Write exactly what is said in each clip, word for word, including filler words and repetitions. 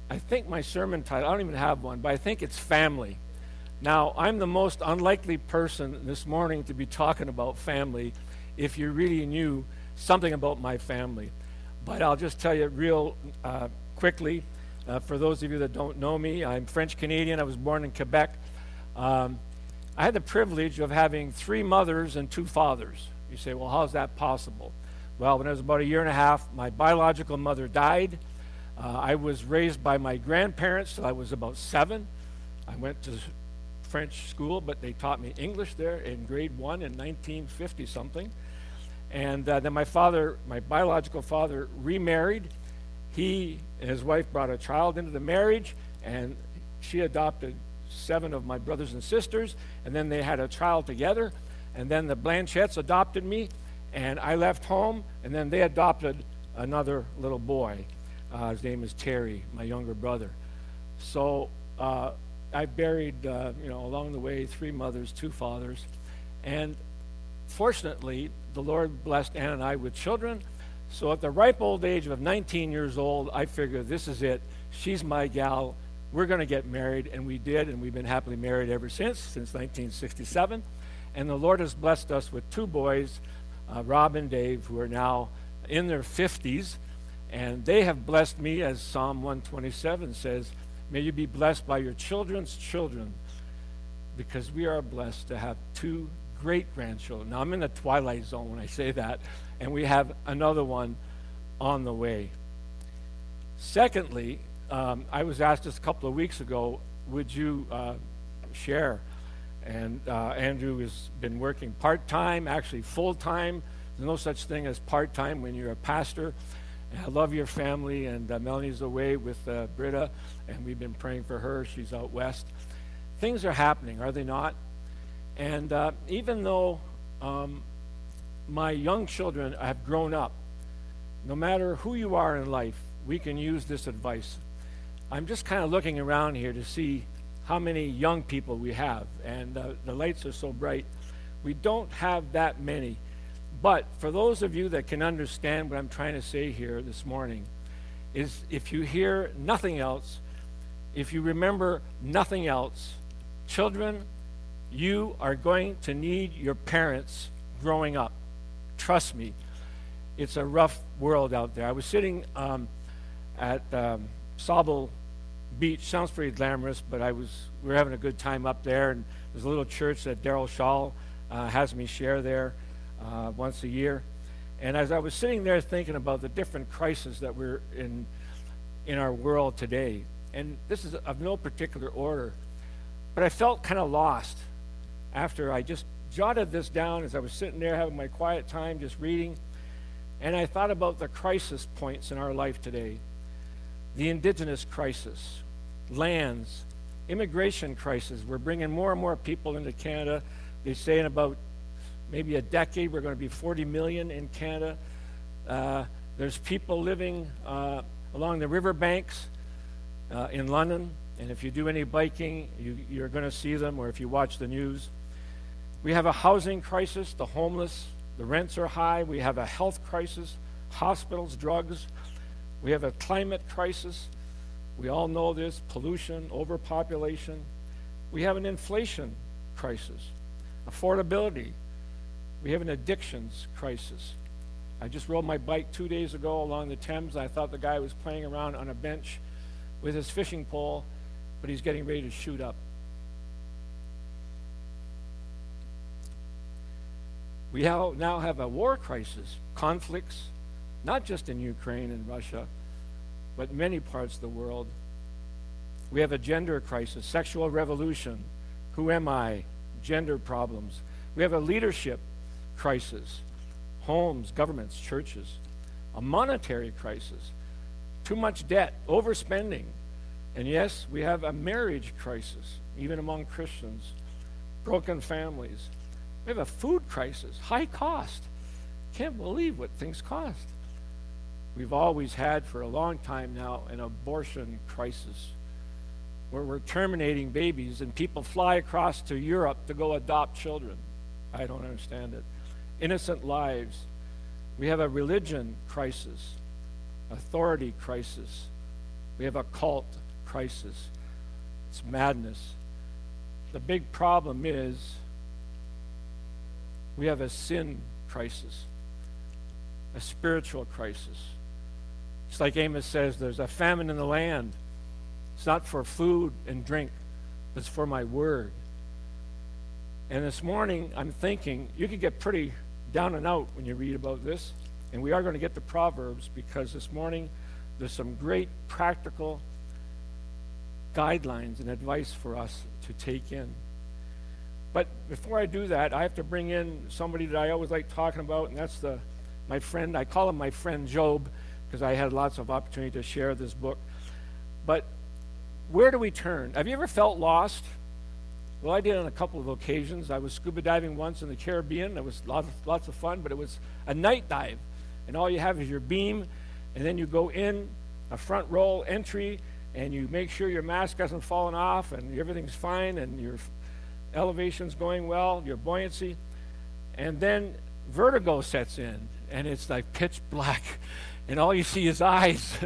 I think my sermon title, I don't even have one, but I think it's family. Now, I'm the most unlikely person this morning to be talking about family if you really knew something about my family. But I'll just tell you real uh, quickly, uh, for those of you that don't know me, I'm French-Canadian. I was born in Quebec. Um, I had the privilege of having three mothers and two fathers. You say, well, how's that possible? Well, when I was about a year and a half, my biological mother died. Uh, I was raised by my grandparents till I was about seven. I went to French school, but they taught me English there in grade one in nineteen fifty something. And uh, then my father, my biological father, remarried. He and his wife brought a child into the marriage, and she adopted seven of my brothers and sisters, and then they had a child together. And then the Blanchettes adopted me, and I left home, and then they adopted another little boy. Uh, his name is Terry, my younger brother. So uh, I buried, uh, you know, along the way, three mothers, two fathers. And fortunately, the Lord blessed Ann and I with children. So at the ripe old age of nineteen years old, I figured this is it. She's my gal. We're going to get married. And we did, and we've been happily married ever since, since nineteen sixty-seven. And the Lord has blessed us with two boys, uh, Rob and Dave, who are now in their fifties. And they have blessed me, as Psalm one twenty-seven says, may you be blessed by your children's children, because we are blessed to have two great grandchildren. Now, I'm in the twilight zone when I say that, and we have another one on the way. Secondly, um, I was asked just a couple of weeks ago, would you uh, share? And uh, Andrew has been working part-time, actually full-time. There's no such thing as part-time when you're a pastor. I love your family, and uh, Melanie's away with uh, Britta, and we've been praying for her. She's out west. Things are happening, are they not? And uh, even though um, my young children have grown up, no matter who you are in life, we can use this advice. I'm just kind of looking around here to see how many young people we have, and uh, the lights are so bright. We don't have that many. But for those of you that can understand what I'm trying to say here this morning, is if you hear nothing else, if you remember nothing else, children, you are going to need your parents growing up. Trust me, it's a rough world out there. I was sitting um, at um, Sauble Beach. Sounds pretty glamorous, but I was we were having a good time up there, and there's a little church that Daryl Shaw uh, has me share there uh, once a year. And as I was sitting there thinking about the different crises that we're in in our world today, and this is of no particular order, but I felt kind of lost after I just jotted this down as I was sitting there having my quiet time just reading, and I thought about the crisis points in our life today. The indigenous crisis, lands, immigration crisis. We're bringing more and more people into Canada. They say in about maybe a decade we're going to be forty million in Canada. Uh, there's people living uh, along the riverbanks uh, in London, and if you do any biking, you, you're going to see them, or if you watch the news. We have a housing crisis, the homeless, the rents are high. We have a health crisis, hospitals, drugs. We have a climate crisis. We all know this, pollution, overpopulation. We have an inflation crisis, affordability. We have an addictions crisis. I just rode my bike two days ago along the Thames. I thought the guy was playing around on a bench with his fishing pole, but he's getting ready to shoot up. We now have a war crisis, conflicts, not just in Ukraine and Russia, but many parts of the world. We have a gender crisis, sexual revolution, who am I, gender problems. We have a leadership crisis, homes, governments, churches, a monetary crisis, too much debt, overspending, and yes, we have a marriage crisis, even among Christians, broken families. We have a food crisis, high cost. Can't believe what things cost. We've always had for a long time now an abortion crisis where we're terminating babies and people fly across to Europe to go adopt children. I don't understand it. Innocent lives. We have a religion crisis, authority crisis, We have a cult crisis. It's madness. The big problem is we have a sin crisis, a spiritual crisis. It's like Amos says, there's a famine in the land. It's not for food and drink, but it's for my word. And this morning, I'm thinking, you could get pretty down and out when you read about this. And we are going to get to Proverbs, because this morning, there's some great practical guidelines and advice for us to take in. But before I do that, I have to bring in somebody that I always like talking about, and that's the my friend. I call him my friend Job, because I had lots of opportunity to share this book. But where do we turn? Have you ever felt lost? Well, I did on a couple of occasions. I was scuba diving once in the Caribbean. It was lots of, lots of fun, but it was a night dive. And all you have is your beam, and then you go in a front row entry, and you make sure your mask hasn't fallen off, and everything's fine, and your elevation's going well, your buoyancy. And then vertigo sets in, and it's like pitch black, and all you see is eyes,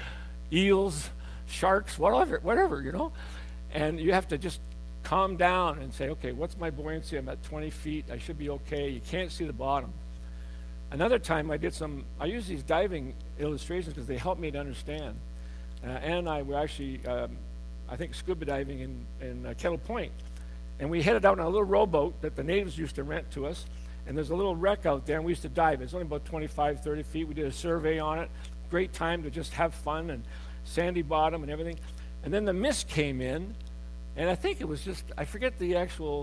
eels, sharks, whatever, whatever, you know. And you have to just calm down and say, okay, what's my buoyancy? I'm at twenty feet. I should be okay. You can't see the bottom. Another time I did some, I use these diving illustrations because they help me to understand. Uh, Ann and I were actually, um, I think, scuba diving in, in uh, Kettle Point. And we headed out on a little rowboat that the natives used to rent to us. And there's a little wreck out there, and we used to dive. It's only about twenty-five, thirty feet. We did a survey on it. Great time to just have fun, and sandy bottom and everything. And then the mist came in, and I think it was just, I forget the actual,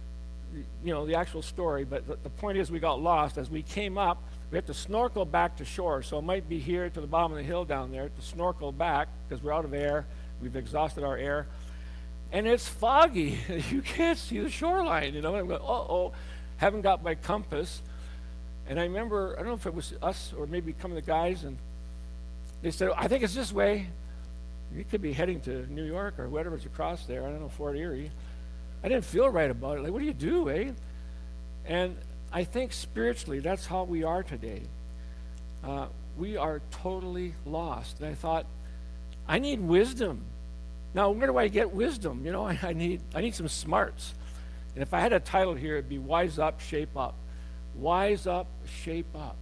you know, the actual story, but the, the point is we got lost. As we came up, we had to snorkel back to shore. So it might be here to the bottom of the hill down there to snorkel back, because we're out of air. We've exhausted our air. And it's foggy. You can't see the shoreline, you know. And I'm going, uh-oh, haven't got my compass. And I remember, I don't know if it was us or maybe some of the guys, and they said, I think it's this way. You could be heading to New York or whatever's across there. I don't know, Fort Erie. I didn't feel right about it. Like, what do you do, eh? And I think spiritually, that's how we are today. Uh, we are totally lost. And I thought, I need wisdom. Now, where do I get wisdom? You know, I, I need I need some smarts. And if I had a title here, it'd be Wise Up, Shape Up. Wise Up, Shape Up.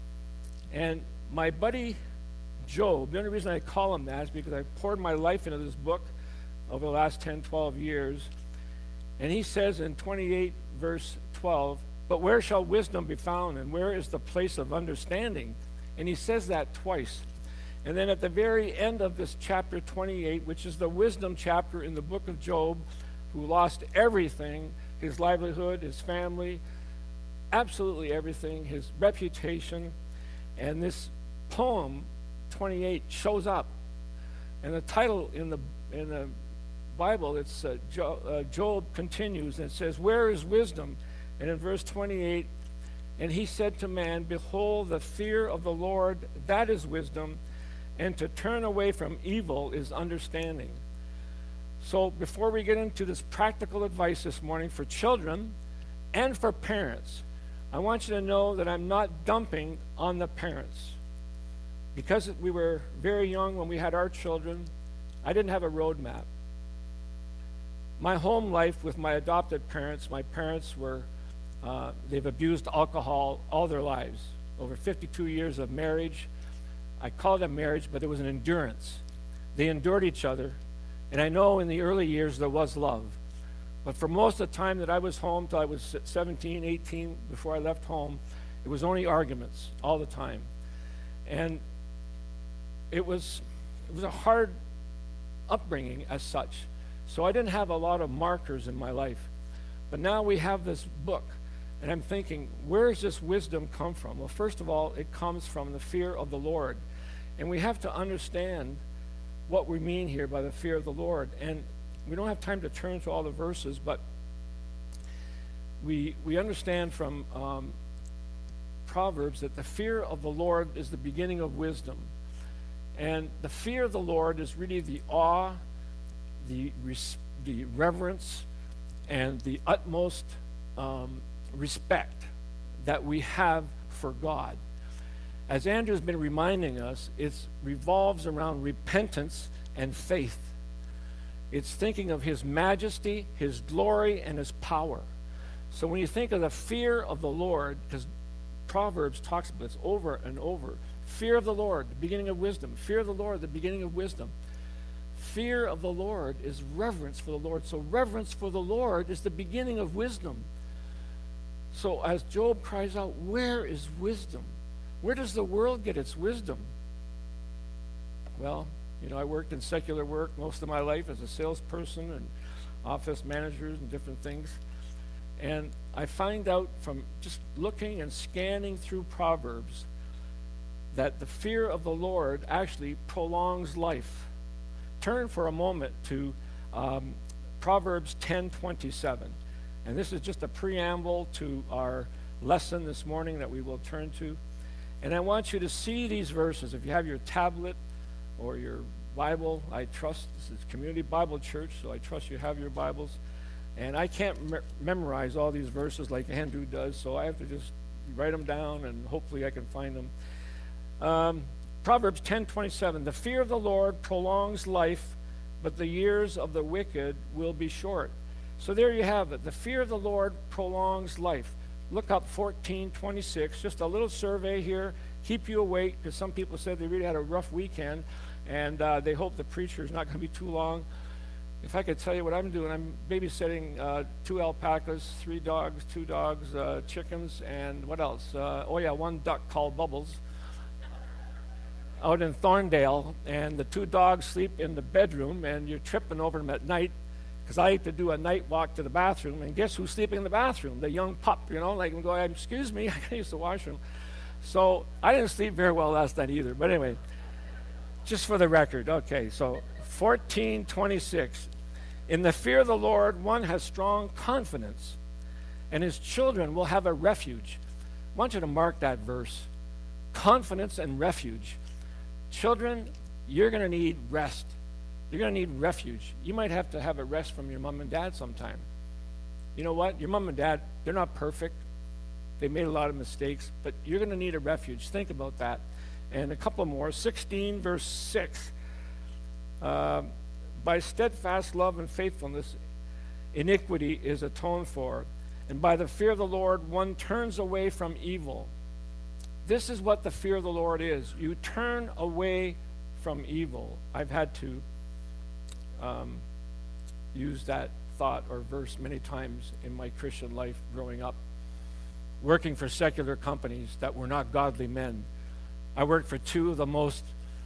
And my buddy Job, the only reason I call him that is because I poured my life into this book over the last ten, twelve years. And he says in twenty-eight, verse twelve, but where shall wisdom be found, and where is the place of understanding? And he says that twice. And then at the very end of this chapter twenty-eight, which is the wisdom chapter in the book of Job, who lost everything, his livelihood, his family, absolutely everything, his reputation, and this poem twenty-eight shows up. And the title in the in the Bible, it's uh, jo- uh, Job continues, and it says, where is wisdom? And in verse twenty-eight, and he said to man, behold, the fear of the Lord, that is wisdom, and to turn away from evil is understanding. So before we get into this practical advice this morning for children and for parents, I want you to know that I'm not dumping on the parents. Because we were very young when we had our children, I didn't have a roadmap. My home life with my adopted parents, my parents were, uh, they've abused alcohol all their lives. Over fifty-two years of marriage. I call it a marriage, but it was an endurance. They endured each other. And I know in the early years there was love. But for most of the time that I was home, till I was seventeen, eighteen, before I left home, it was only arguments all the time. And it was it was a hard upbringing as such. So I didn't have a lot of markers in my life. But now we have this book, and I'm thinking, where does this wisdom come from? Well, first of all, it comes from the fear of the Lord. And we have to understand what we mean here by the fear of the Lord. And we don't have time to turn to all the verses, but we we understand from um, Proverbs that the fear of the Lord is the beginning of wisdom. And the fear of the Lord is really the awe, the res- the reverence, and the utmost um, respect that we have for God. as Andrew's been reminding us, it revolves around repentance and faith. It's thinking of his majesty, his glory, and his power. So when you think of the fear of the Lord, because Proverbs talks about this over and over, fear of the Lord, the beginning of wisdom. Fear of the Lord, the beginning of wisdom. Fear of the Lord is reverence for the Lord. So reverence for the Lord is the beginning of wisdom. So as Job cries out, where is wisdom? Where does the world get its wisdom? Well, you know, I worked in secular work most of my life as a salesperson and office managers and different things. And I find out from just looking and scanning through Proverbs that the fear of the Lord actually prolongs life. Turn for a moment to um, Proverbs ten twenty-seven. And this is just a preamble to our lesson this morning that we will turn to. And I want you to see these verses. If you have your tablet or your Bible, I trust this is Community Bible Church, so I trust you have your Bibles. And I can't me- memorize all these verses like Andrew does, so I have to just write them down, and hopefully I can find them. Um, Proverbs ten twenty-seven, the fear of the Lord prolongs life, but the years of the wicked will be short. So there you have it. The fear of the Lord prolongs life. Look up fourteen twenty-six, just a little survey here, keep you awake, because some people said they really had a rough weekend, and uh, they hope the preacher is not going to be too long. If I could tell you what I'm doing, I'm babysitting uh, two alpacas, three dogs, two dogs, uh, chickens, and what else? Uh, oh yeah, one duck called Bubbles out in Thorndale, and the two dogs sleep in the bedroom, and you're tripping over them at night, because I like to do a night walk to the bathroom, and guess who's sleeping in the bathroom? The young pup, you know, like I'm going, excuse me, I gotta use the washroom. So I didn't sleep very well last night either, but anyway, just for the record. Okay, so fourteen twenty-six. In the fear of the Lord, one has strong confidence, and his children will have a refuge. I want you to mark that verse. Confidence and refuge. Children, you're going to need rest. You're going to need refuge. You might have to have a rest from your mom and dad sometime. You know what? Your mom and dad, they're not perfect. They made a lot of mistakes, but you're going to need a refuge. Think about that. And a couple more. sixteen, verse six. Uh, by steadfast love and faithfulness, iniquity is atoned for. And by the fear of the Lord, one turns away from evil. This is what the fear of the Lord is. You turn away from evil. I've had to um, use that thought or verse many times in my Christian life growing up, working for secular companies that were not godly men. I worked for two of the most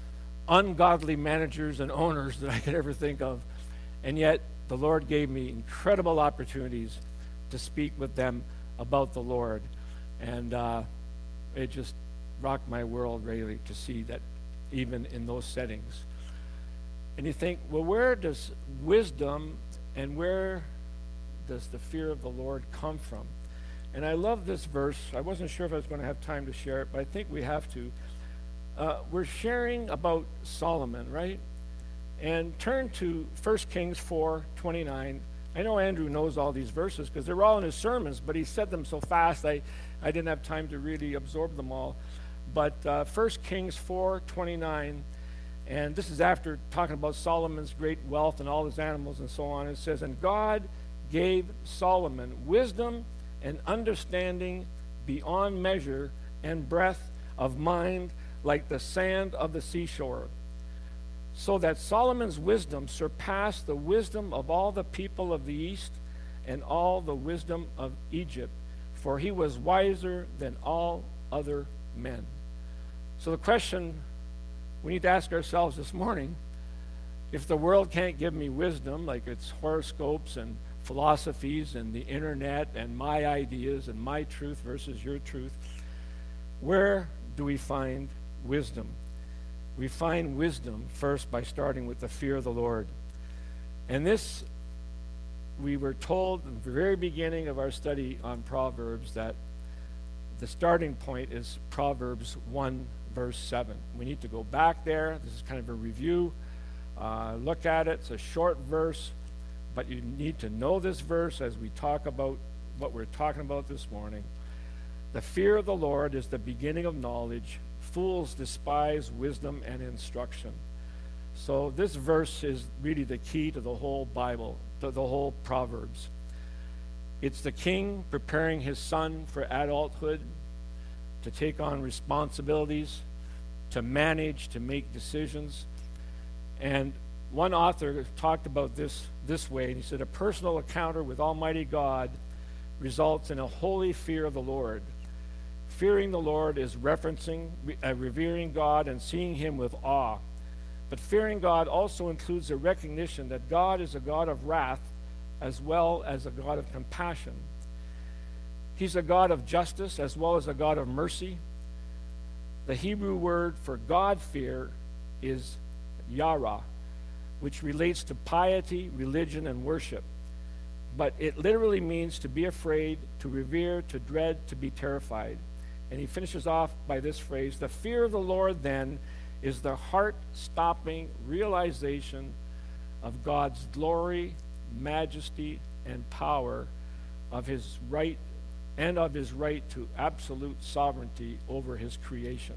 ungodly managers and owners that I could ever think of, and yet the Lord gave me incredible opportunities to speak with them about the Lord, and uh, it just rocked my world really to see that even in those settings. And you think, well, where does wisdom and where does the fear of the Lord come from? And I love this verse. I wasn't sure if I was going to have time to share it, but I think we have to. Uh, we're sharing about Solomon, right? And turn to First Kings four twenty-nine. I know Andrew knows all these verses because they're all in his sermons, but he said them so fast I, I didn't have time to really absorb them all. But uh, First Kings four twenty-nine, and this is after talking about Solomon's great wealth and all his animals and so on. It says, and God gave Solomon wisdom and understanding beyond measure and breadth of mind like the sand of the seashore, so that Solomon's wisdom surpassed the wisdom of all the people of the east and all the wisdom of Egypt, for he was wiser than all other men. So the question we need to ask ourselves this morning, if the world can't give me wisdom, like its horoscopes and philosophies and the internet and my ideas and my truth versus your truth, where do we find wisdom? We find wisdom first by starting with the fear of the Lord. And this, we were told in the very beginning of our study on Proverbs that the starting point is Proverbs one, verse seven. We need to go back there. This is kind of a review. Uh, look at it. It's a short verse, but you need to know this verse as we talk about what we're talking about this morning. The fear of the Lord is the beginning of knowledge. fools despise wisdom and instruction. So this verse is really the key to the whole Bible, to the whole Proverbs. It's the king preparing his son for adulthood, to take on responsibilities, to manage, to make decisions. And one author talked about this this way, and he said, a personal encounter with Almighty God results in a holy fear of the Lord. Fearing the Lord is referencing, uh, revering God and seeing him with awe. But fearing God also includes a recognition that God is a God of wrath as well as a God of compassion. He's a God of justice as well as a God of mercy. The Hebrew word for God-fear is yara, which relates to piety, religion, and worship. But it literally means to be afraid, to revere, to dread, to be terrified. And he finishes off by this phrase, the fear of the Lord then is the heart-stopping realization of God's glory, majesty, and power of his right and of his right to absolute sovereignty over his creation.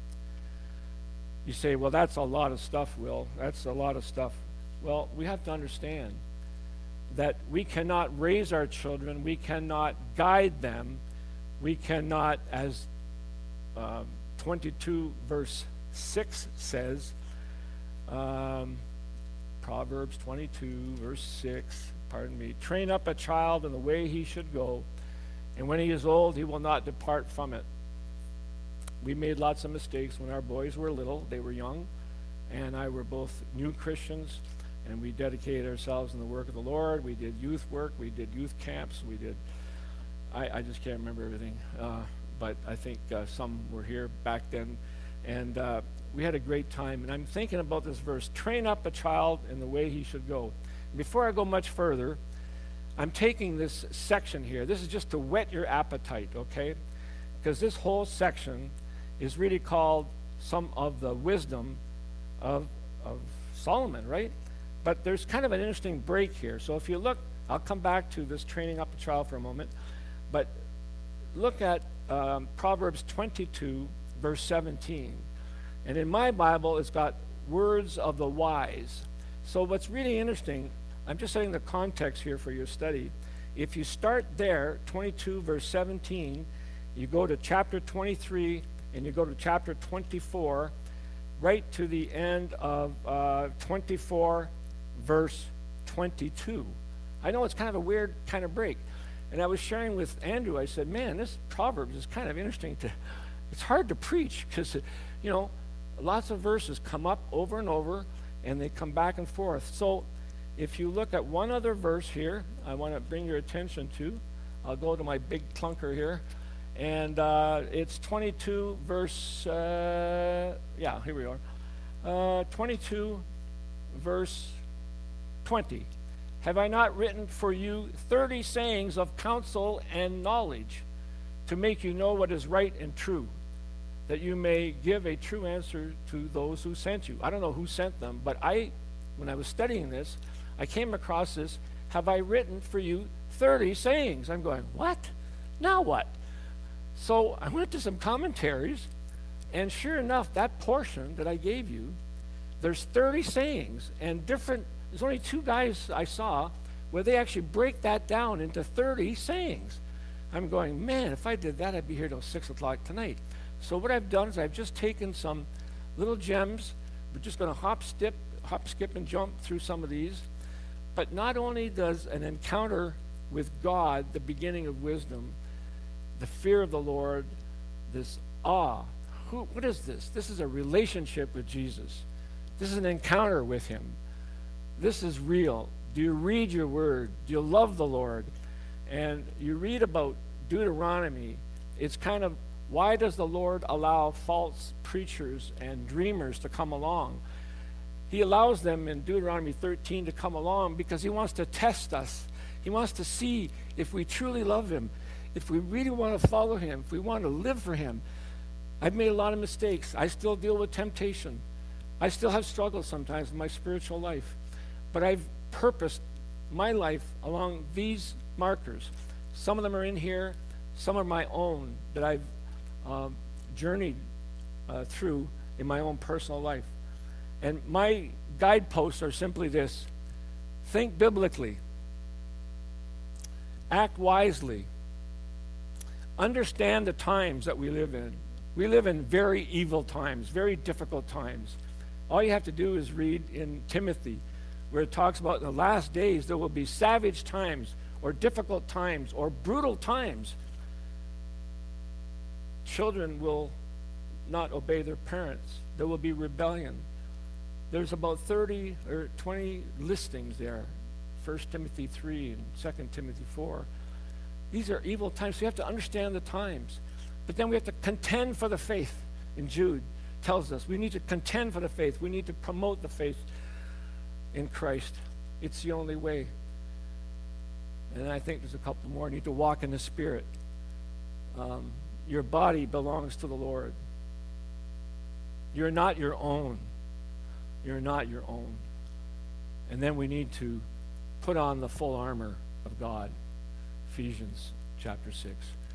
You say, well, that's a lot of stuff, Will. That's a lot of stuff. Well, we have to understand that we cannot raise our children, we cannot guide them, we cannot, as um, twenty-two verse six says, um, Proverbs twenty-two verse six, pardon me, train up a child in the way he should go, and when he is old, he will not depart from it. We made lots of mistakes when our boys were little. They were young, and I were both new Christians, and we dedicated ourselves in the work of the Lord. We did youth work. We did youth camps. We did, I, I just can't remember everything, uh, but I think uh, some were here back then, and uh, we had a great time. And I'm thinking about this verse, train up a child in the way he should go. Before I go much further, I'm taking this section here. This is just to whet your appetite, okay? Because this whole section is really called some of the wisdom of, of Solomon, right? But there's kind of an interesting break here. So if you look, I'll come back to this training up a child for a moment, but look at um, Proverbs twenty-two, verse seventeen. And in my Bible, it's got words of the wise. So what's really interesting, I'm just setting the context here for your study. If you start there, twenty-two, verse seventeen, you go to chapter twenty-three, and you go to chapter twenty-four, right to the end of uh, twenty-four, verse twenty-two. I know it's kind of a weird kind of break. And I was sharing with Andrew, I said, man, this Proverbs is kind of interesting to, it's hard to preach because, you know, lots of verses come up over and over, and they come back and forth. So if you look at one other verse here, I want to bring your attention to, I'll go to my big clunker here, and uh, it's twenty-two verse, uh, yeah, here we are, uh, twenty-two verse twenty. Have I not written for you thirty sayings of counsel and knowledge to make you know what is right and true, that you may give a true answer to those who sent you? I don't know who sent them, but I, when I was studying this, I came across this, have I written for you thirty sayings? I'm going, what? Now what? So I went to some commentaries, and sure enough, that portion that I gave you, there's thirty sayings, and different, there's only two guys I saw where they actually break that down into thirty sayings. I'm going, man, if I did that, I'd be here till six o'clock tonight. So what I've done is I've just taken some little gems. We're just going to hop, skip, hop, skip, and jump through some of these. But not only does an encounter with God, the beginning of wisdom, the fear of the Lord, this awe. Who, what is this? This is a relationship with Jesus. This is an encounter with him. This is real. Do you read your word? Do you love the Lord? And you read about Deuteronomy. It's kind of, why does the Lord allow false preachers and dreamers to come along? He allows them in Deuteronomy thirteen to come along because he wants to test us. He wants to see if we truly love him, if we really want to follow him, if we want to live for him. I've made a lot of mistakes. I still deal with temptation. I still have struggles sometimes in my spiritual life. But I've purposed my life along these markers. Some of them are in here. Some are my own that I've uh, journeyed uh, through in my own personal life. And my guideposts are simply this: think biblically, act wisely, understand the times that we live in. We live in very evil times, very difficult times. All you have to do is read in Timothy, where it talks about in the last days there will be savage times, or difficult times, or brutal times. Children will not obey their parents. There will be rebellion. There's about thirty or twenty listings there, First Timothy three and Second Timothy four. These are evil times, so you have to understand the times. But then we have to contend for the faith. In Jude tells us we need to contend for the faith. We need to promote the faith in Christ. It's the only way. And I think there's a couple more. You need to walk in the Spirit. Um, your body belongs to the Lord. You're not your own. You're not your own. And then we need to put on the full armor of God. Ephesians chapter six.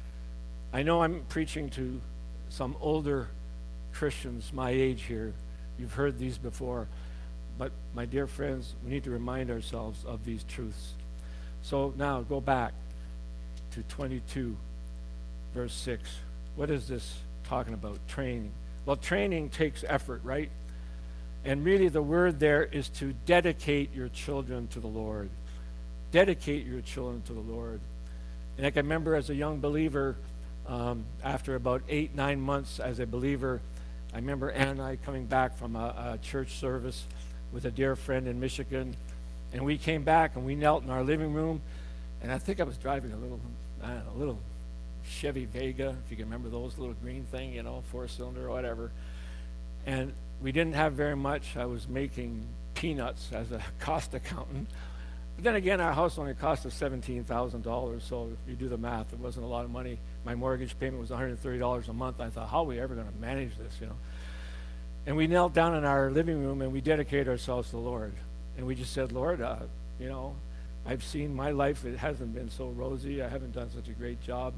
I know I'm preaching to some older Christians my age here. You've heard these before. But my dear friends, we need to remind ourselves of these truths. So now go back to twenty-two, verse six. What is this talking about? Training. Well, training takes effort, right? And really the word there is to dedicate your children to the Lord. Dedicate your children to the Lord. And I can remember as a young believer, um, after about eight, nine months as a believer, I remember Ann and I coming back from a, a church service with a dear friend in Michigan. And we came back and we knelt in our living room. And I think I was driving a little, I don't know, a little Chevy Vega, if you can remember those, little green thing, you know, four-cylinder or whatever. And we didn't have very much. I was making peanuts as a cost accountant. But then again, our house only cost us seventeen thousand dollars, so if you do the math, it wasn't a lot of money. My mortgage payment was one hundred thirty dollars a month. I thought, how are we ever going to manage this, you know? And we knelt down in our living room and we dedicated ourselves to the Lord. And we just said, Lord, uh, you know, I've seen my life, it hasn't been so rosy. I haven't done such a great job.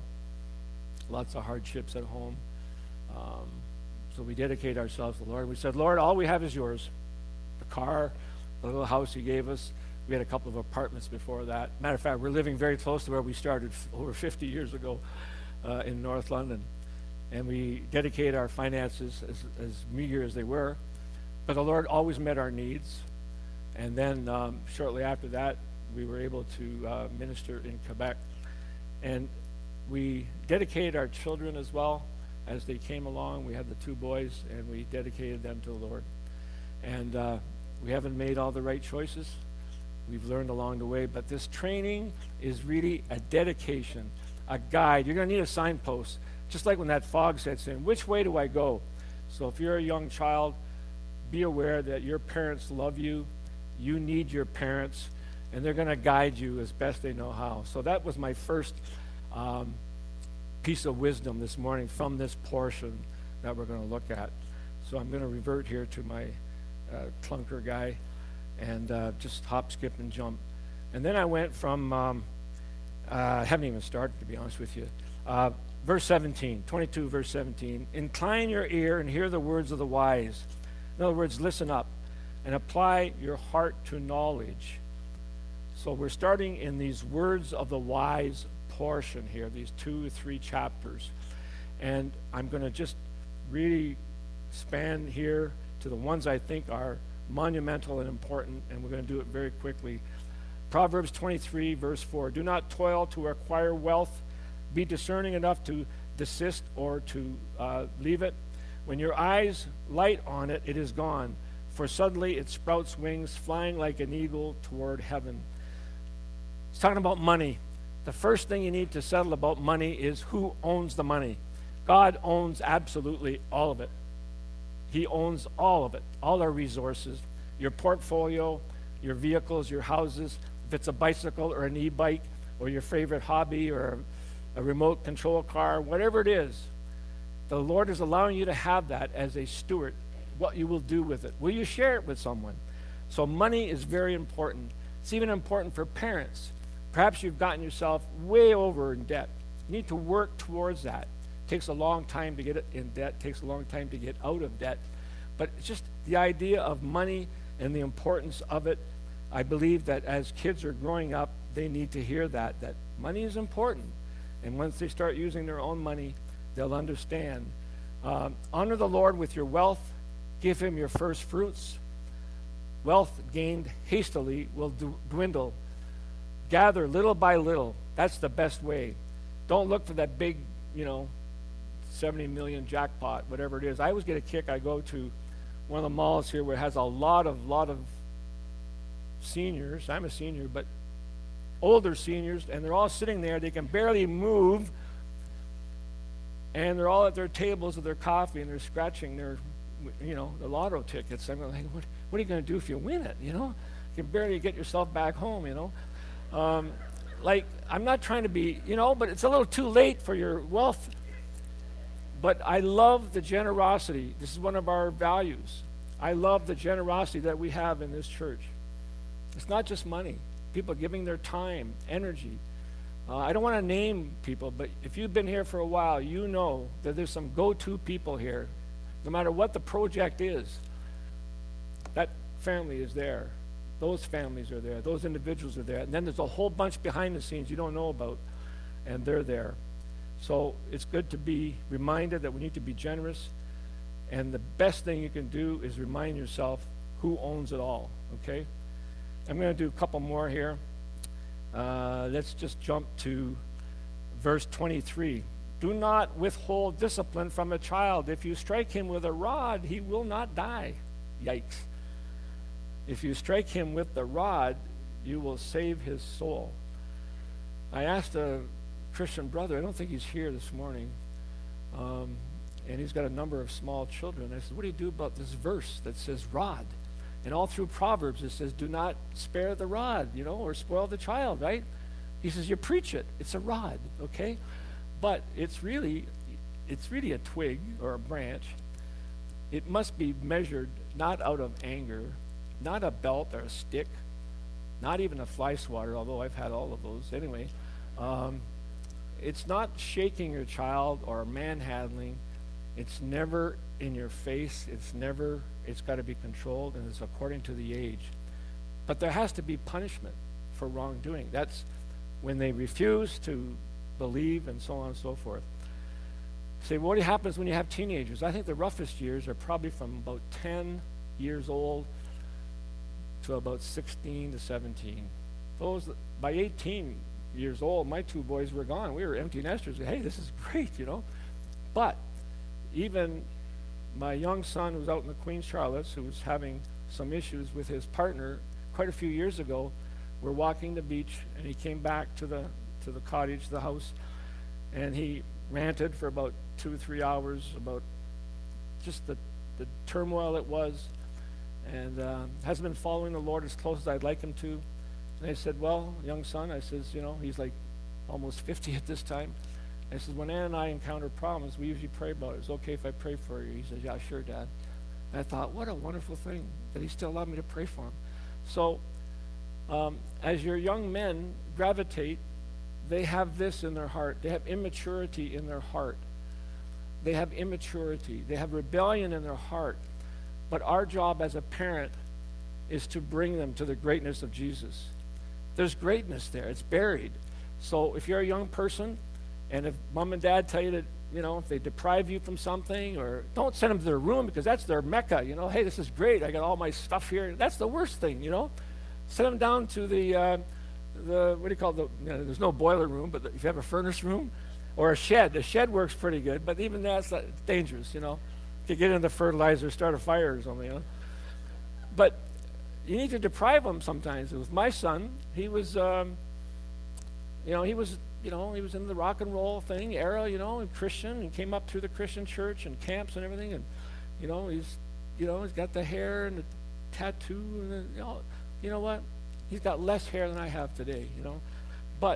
Lots of hardships at home. Um, so we dedicate ourselves to the Lord. We said, Lord, all we have is yours. The car, the little house you gave us. We had a couple of apartments before that. Matter of fact, we're living very close to where we started f- over fifty years ago uh, in North London. And we dedicated our finances as, as meager as they were. But the Lord always met our needs. And then um, shortly after that, we were able to uh, minister in Quebec. And we dedicated our children as well. As they came along, we had the two boys, and we dedicated them to the Lord. And uh, we haven't made all the right choices. We've learned along the way, but this training is really a dedication, a guide. You're going to need a signpost, just like when that fog sets in. Which way do I go? So if you're a young child, be aware that your parents love you. You need your parents, and they're going to guide you as best they know how. So that was my first um, piece of wisdom this morning from this portion that we're going to look at. So I'm going to revert here to my uh, clunker guy and uh, just hop, skip, and jump. And then I went from, um, uh, I haven't even started, to be honest with you. Uh, verse seventeen, twenty-two, verse seventeen. Incline your ear and hear the words of the wise. In other words, listen up and apply your heart to knowledge. So we're starting in these words of the wise portion here, these two or three chapters. And I'm going to just really span here to the ones I think are monumental and important, and we're going to do it very quickly. Proverbs twenty-three, verse four. Do not toil to acquire wealth. Be discerning enough to desist or to uh, leave it. When your eyes light on it, it is gone, for suddenly it sprouts wings, flying like an eagle toward heaven. It's talking about money. The first thing you need to settle about money is who owns the money. God owns absolutely all of it. He owns all of it, all our resources, your portfolio, your vehicles, your houses, if it's a bicycle or an e-bike or your favorite hobby or a, a remote control car, whatever it is. The Lord is allowing you to have that as a steward, what you will do with it. Will you share it with someone? So money is very important. It's even important for parents. Perhaps you've gotten yourself way over in debt. You need to work towards that. takes a long time to get it in debt, takes a long time to get out of debt. But it's just the idea of money and the importance of it. I believe that as kids are growing up, they need to hear that, that money is important. And once they start using their own money, they'll understand. Um, honor the Lord with your wealth. Give him your first fruits. Wealth gained hastily will d- dwindle. Gather little by little. That's the best way. Don't look for that big, you know, seventy million jackpot, whatever it is. I always get a kick. I go to one of the malls here where it has a lot of, lot of seniors. I'm a senior, but older seniors, and they're all sitting there. They can barely move, and they're all at their tables with their coffee, and they're scratching their, you know, the lotto tickets. I'm like, what, what are you going to do if you win it, you know? You can barely get yourself back home, you know? Um, like, I'm not trying to be, you know, but it's a little too late for your wealth. But I love the generosity. This is one of our values. I love the generosity that we have in this church. It's not just money. People giving their time, energy. Uh, I don't want to name people, but if you've been here for a while, you know that there's some go-to people here. No matter what the project is, that family is there. Those families are there. Those individuals are there. And then there's a whole bunch behind the scenes you don't know about, and they're there. So it's good to be reminded that we need to be generous, and the best thing you can do is remind yourself who owns it all, okay? I'm going to do a couple more here. Uh, let's just jump to verse twenty-three. Do not withhold discipline from a child. If you strike him with a rod, he will not die. Yikes. If you strike him with the rod, you will save his soul. I asked a Christian brother, I don't think he's here this morning, um, and he's got a number of small children. I said, what do you do about this verse that says rod? And all through Proverbs it says, do not spare the rod, you know, or spoil the child, right? He says, you preach it. It's a rod, okay? But it's really, it's really a twig or a branch. It must be measured not out of anger, not a belt or a stick, not even a fly swatter, although I've had all of those. Anyway, um, it's not shaking your child or manhandling. It's never in your face. It's never, it's got to be controlled, and it's according to the age. But there has to be punishment for wrongdoing. That's when they refuse to believe and so on and so forth. Say, what happens when you have teenagers? I think the roughest years are probably from about ten years old to about sixteen to seventeen. Those, by eighteen years old, my two boys were gone. We were empty nesters. Hey, this is great, you know. But even my young son, who's out in the Queen's Charlottes, who was having some issues with his partner quite a few years ago, we're walking the beach, and he came back to the to the cottage, the house, and he ranted for about two or three hours about just the, the turmoil it was, and uh, hasn't been following the Lord as close as I'd like him to. And I said, well, young son, I says, you know, he's like almost fifty at this time. I said, when Ann and I encounter problems, we usually pray about it. It's okay if I pray for you? He says, yeah, sure, Dad. And I thought, what a wonderful thing that he still allowed me to pray for him. So um, as your young men gravitate, they have this in their heart. They have immaturity in their heart. They have immaturity. They have rebellion in their heart. But our job as a parent is to bring them to the greatness of Jesus. There's greatness there. It's buried. So if you're a young person, and if mom and dad tell you that, you know, if they deprive you from something, or don't send them to their room because that's their mecca, you know, hey, this is great. I got all my stuff here. That's the worst thing, you know. Send them down to the, uh, the what do you call the, you know, there's no boiler room, but if you have a furnace room or a shed, the shed works pretty good, but even that's uh, dangerous, you know. You get into fertilizer, start a fire or something, you know. But you need to deprive them sometimes. With my son, he was, um, you know, he was, you know, he was in the rock and roll thing era, you know, and Christian, and came up through the Christian church and camps and everything, and you know, he's, you know, he's got the hair and the tattoo, and the, you know, you know what? He's got less hair than I have today, you know, but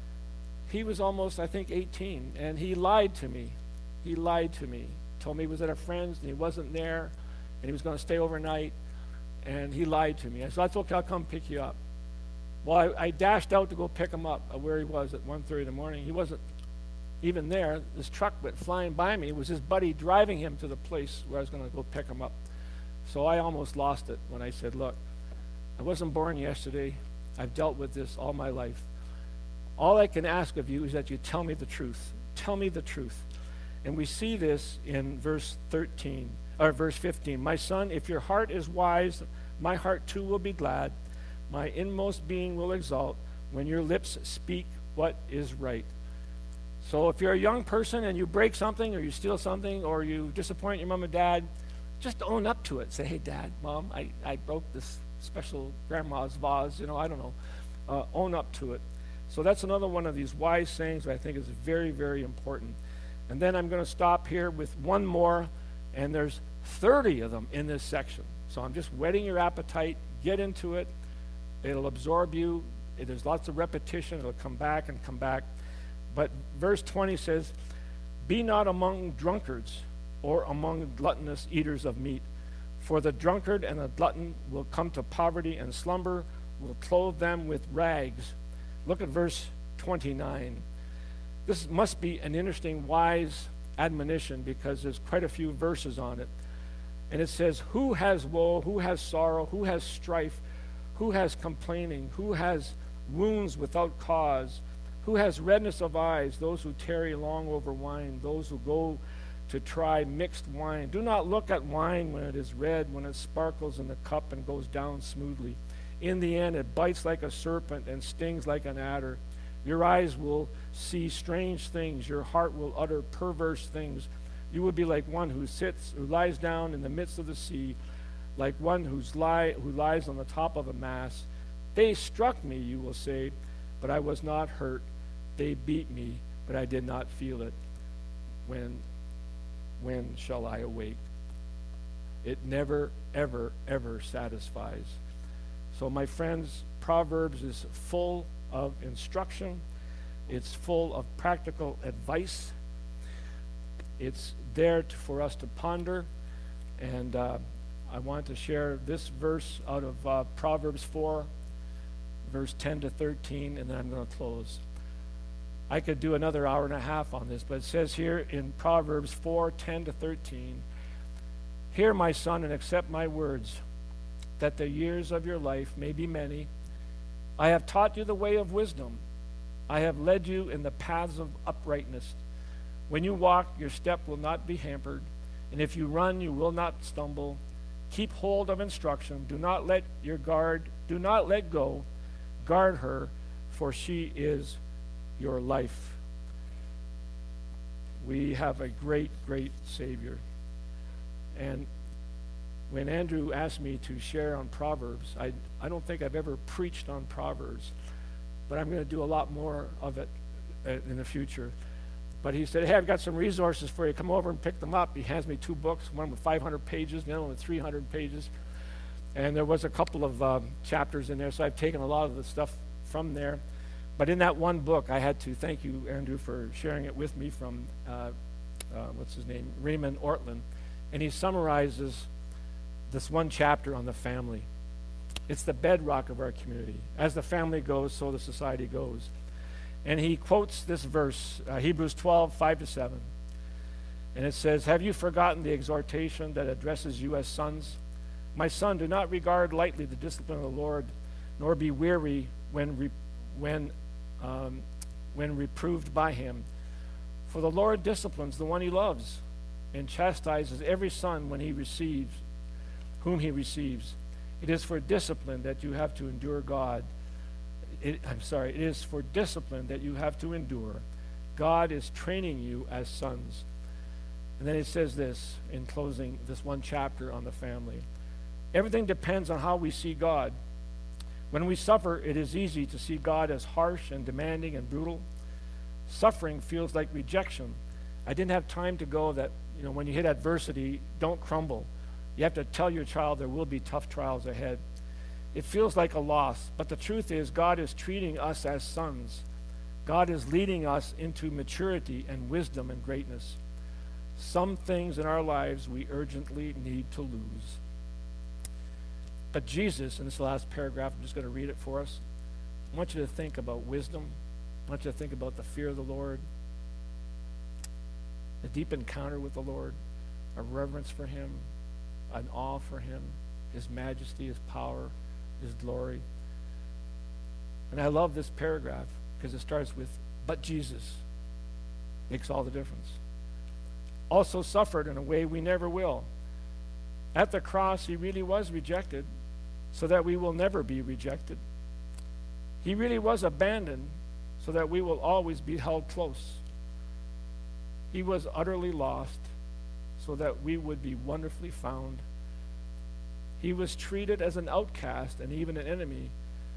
he was almost, I think, eighteen, and he lied to me. He lied to me. Told me he was at a friend's and he wasn't there, and he was going to stay overnight, and he lied to me. I said, that's okay, I'll come pick you up. Well, I, I dashed out to go pick him up uh, where he was at one thirty in the morning. He wasn't even there, this truck went flying by me. It was his buddy driving him to the place where I was going to go pick him up. So I almost lost it when I said, look, I wasn't born yesterday. I've dealt with this all my life. All I can ask of you is that you tell me the truth. Tell me the truth. And we see this in verse thirteen, or verse fifteen. My son, if your heart is wise, my heart too will be glad. My inmost being will exult when your lips speak what is right. So if you're a young person and you break something or you steal something or you disappoint your mom and dad, just own up to it. Say, hey, Dad, Mom, I, I broke this special grandma's vase. You know, I don't know. Uh, own up to it. So that's another one of these wise sayings that I think is very, very important. And then I'm going to stop here with one more, and there's thirty of them in this section. So I'm just whetting your appetite. Get into it. It'll absorb you. There's lots of repetition. It'll come back and come back. But verse twenty says, be not among drunkards or among gluttonous eaters of meat, for the drunkard and the glutton will come to poverty, and slumber will clothe them with rags. Look at verse twenty-nine. This must be an interesting, wise admonition because there's quite a few verses on it. And it says, who has woe, who has sorrow, who has strife, who has complaining, who has wounds without cause, who has redness of eyes, those who tarry long over wine, those who go to try mixed wine. Do not look at wine when it is red, when it sparkles in the cup and goes down smoothly. In the end, it bites like a serpent and stings like an adder. Your eyes will see strange things. Your heart will utter perverse things. You will be like one who sits, who lies down in the midst of the sea, like one who's lie, who lies on the top of a mast. They struck me, you will say, but I was not hurt. They beat me, but I did not feel it. When, when shall I awake? It never, ever, ever satisfies. So my friends, Proverbs is full of instruction. It's full of practical advice. It's there to, for us to ponder. And uh, I want to share this verse out of uh, Proverbs four, verse ten to thirteen, and then I'm going to close. I could do another hour and a half on this, but it says here in Proverbs four, ten to thirteen, hear, my son, and accept my words, that the years of your life may be many. I have taught you the way of wisdom. I have led you in the paths of uprightness. When you walk, your step will not be hampered, and if you run, you will not stumble. Keep hold of instruction. Do not let your guard, do not let go. Guard her, for she is your life. We have a great, great Savior. And when Andrew asked me to share on Proverbs, I, I don't think I've ever preached on Proverbs, but I'm going to do a lot more of it uh, in the future. But he said, hey, I've got some resources for you. Come over and pick them up. He hands me two books, one with five hundred pages, the other one with three hundred pages. And there was a couple of um, chapters in there, so I've taken a lot of the stuff from there. But in that one book, I had to thank you, Andrew, for sharing it with me from, uh, uh, what's his name, Raymond Ortlund. And he summarizes this one chapter on the family. It's the bedrock of our community. As the family goes, so the society goes. And he quotes this verse, uh, Hebrews twelve, five to seven. And it says, have you forgotten the exhortation that addresses you as sons? My son, do not regard lightly the discipline of the Lord, nor be weary when, re- when, um, when reproved by him. For the Lord disciplines the one he loves, and chastises every son when he receives, whom he receives. It is for discipline that you have to endure God. It, I'm sorry, it is for discipline that you have to endure. God is training you as sons. And then it says this in closing this one chapter on the family. Everything depends on how we see God. When we suffer, it is easy to see God as harsh and demanding and brutal. Suffering feels like rejection. I didn't have time to go that, you know, when you hit adversity, don't crumble. You have to tell your child there will be tough trials ahead. It feels like a loss, but the truth is God is treating us as sons. God is leading us into maturity and wisdom and greatness. Some things in our lives we urgently need to lose. But Jesus, in this last paragraph, I'm just going to read it for us. I want you to think about wisdom. I want you to think about the fear of the Lord. a deep encounter with the Lord, a reverence for him, an awe for him, his majesty, his power, his glory. And I love this paragraph because it starts with, but Jesus makes all the difference. Also suffered in a way we never will. At the cross, he really was rejected so that we will never be rejected. He really was abandoned so that we will always be held close. He was utterly lost so that we would be wonderfully found. He was treated as an outcast and even an enemy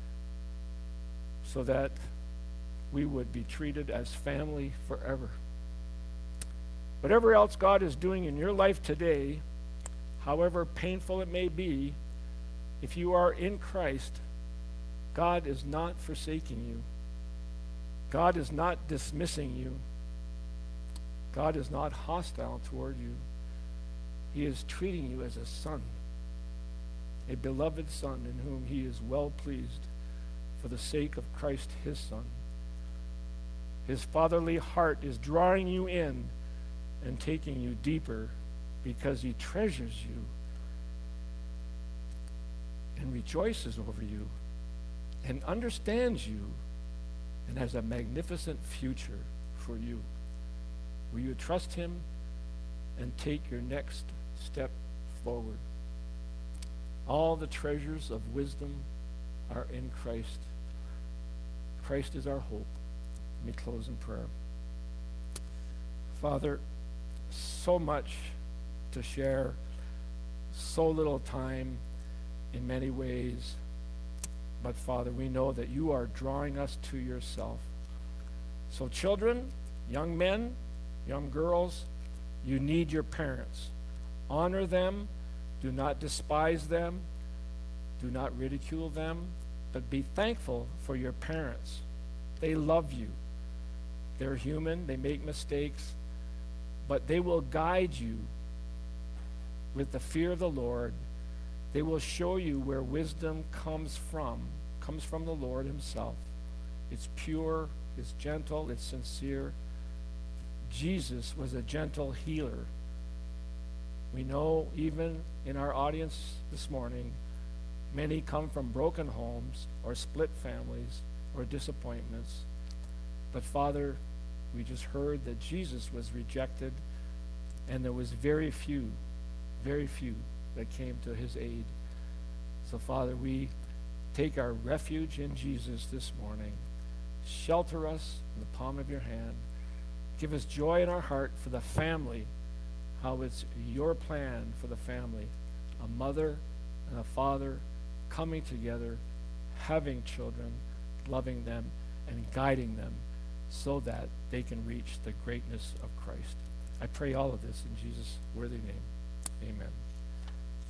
so that we would be treated as family forever. Whatever else God is doing in your life today, however painful it may be, if you are in Christ, God is not forsaking you. God is not dismissing you. God is not hostile toward you. He is treating you as a son, a beloved son in whom he is well pleased for the sake of Christ his son. His fatherly heart is drawing you in and taking you deeper because he treasures you and rejoices over you and understands you and has a magnificent future for you. Will you trust him and take your next step forward? All the treasures of wisdom are in Christ. Christ is our hope. Let me close in prayer. Father, so much to share, so little time in many ways. But Father, we know that you are drawing us to yourself. So children, young men, young girls, you need your parents. Honor them. Do not despise them. Do not ridicule them. But be thankful for your parents. They love you. They're human. They make mistakes. But they will guide you with the fear of the Lord. They will show you where wisdom comes from, comes from the Lord himself. It's pure, it's gentle, it's sincere. Jesus was a gentle healer. We know even in our audience this morning, many come from broken homes or split families or disappointments. But Father, we just heard that Jesus was rejected, and there was very few, very few that came to his aid. So Father, we take our refuge in Jesus this morning. Shelter us in the palm of your hand. Give us joy in our heart for the family, how it's your plan for the family. A mother and a father coming together, having children, loving them, and guiding them so that they can reach the greatness of Christ. I pray all of this in Jesus' worthy name. Amen.